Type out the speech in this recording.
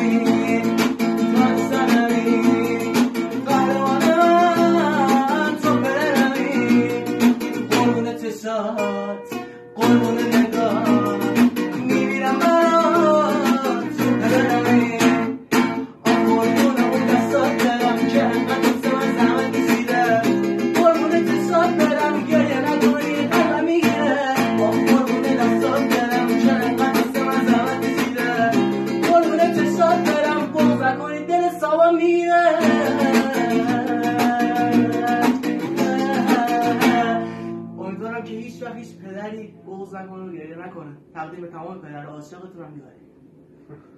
قربون نگاه میمیرم برات تو پدرمی قربون اون دستات برم که انقدر واسه من زحمت کشیده قربون چشات برم گریه نکنی قلبم میگیره قربون دستات برم که انقدر واسه من زحمت کشیده قربون چشات برم بغض نکنی دل حسابم میگیره امیدوارم که هیچ وقت هیچ پدری بغض نکنه و گریه نکنه. تقدیم به تمام پدر عاشقتونم می‌برید.